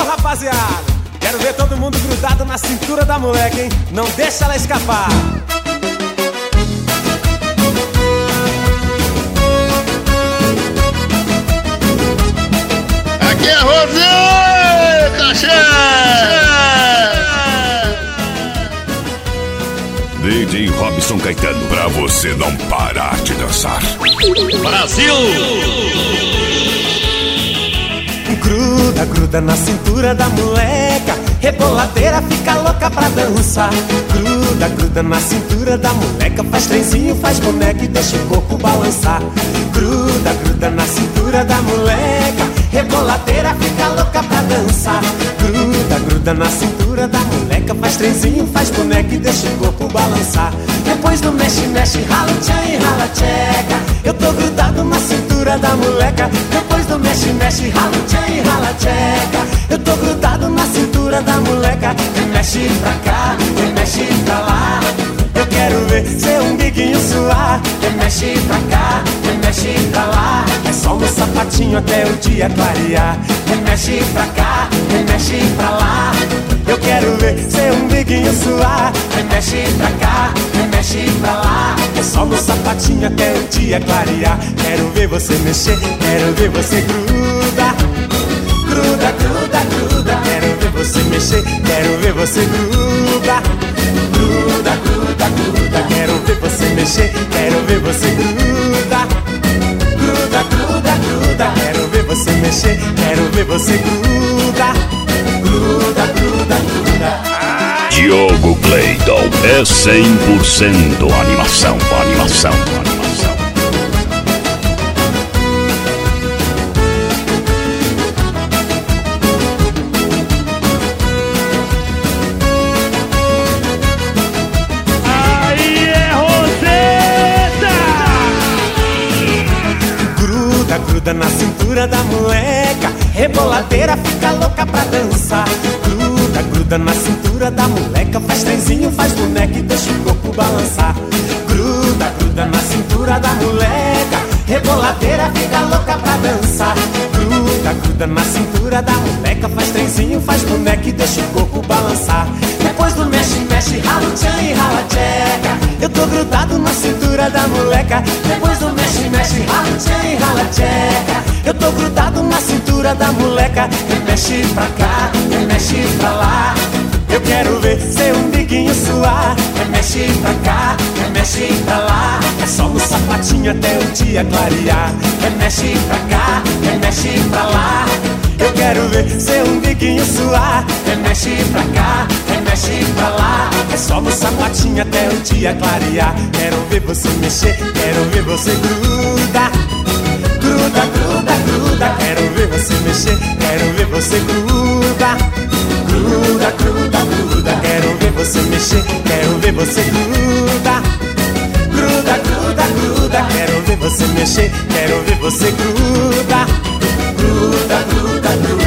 rapaziada, quero ver todo mundo grudado na cintura da moleque, hein? Não deixa ela escapar. Aqui é Rosê, Caxé! DJ Robson Caetano, pra você não parar de dançar. Brasil! Gruda, gruda na cintura da moleca, reboladeira fica louca pra dançar. Gruda, gruda na cintura da moleca, faz trenzinho, faz boneca e deixa o corpo balançar. Gruda, gruda na cintura da moleca, reboladeira fica louca pra dançar. Gruda, gruda na cintura da moleca, faz trenzinho, faz boneca e deixa o corpo balançar. Depois do mexe, mexe, rala tchan e rala tcheca, eu tô grudado na cintura da moleca. Depois do mexe, mexe, rala tchan e rala tcheca, eu tô grudado na cintura da moleca. Mexe pra cá, mexe pra lá, eu quero ver seu umbiguinho suar. Mexe pra cá, mexe pra lá, é só no sapatinho até o dia clarear. Mexe pra cá, mexe pra lá, eu quero ver seu umbiguinho suar. Mexe pra cá, mexe pra lá, é só no sapatinho até o dia clarear. Quero ver você mexer, quero ver você gruda. Gruda, gruda, gruda, quero ver você mexer, quero ver você gruda. Gruda, gruda, gruda, quero ver você mexer, quero ver você gruda. Gruda, gruda, gruda, quero ver você mexer, quero ver você gruda. Gruda, gruda, gruda. Diogo Clayton é 100% animação, animação, animação. Aí é Roseta! Gruda, gruda na cintura da moleca, reboladeira fica louca pra dançar. Gruda, gruda na cintura da moleca, faz trenzinho, faz boneca e deixa o corpo balançar. Gruda, gruda na cintura da moleca, reboladeira fica louca pra dançar. Gruda, gruda na cintura da moleca, faz trenzinho, faz boneca e deixa o corpo balançar. Depois do mexe, mexe, rala tchan e rala tcheca, eu tô grudado na cintura da moleca. Depois do mexe, mexe, rala tchan e rala tcheca, eu tô grudado na cintura da moleca. Mexe pra cá, mexe pra lá, eu quero ver seu umbiguinho suar. Mexe pra cá, mexe pra lá, é só no sapatinho até o dia clarear. Mexe pra cá, mexe pra lá, eu quero ver seu umbiguinho suar. Mexe pra cá, mexe pra lá, é só no sapatinho até o dia clarear. Quero ver você mexer, quero ver você gruda. Gruda, gruda, gruda, quero ver você mexer, quero ver você gruda. Gruda, gruda, gruda, quero ver você mexer, quero ver você gruda. Gruda, gruda, gruda, quero ver você mexer, quero ver você gruda. Gruda, gruda, gruda.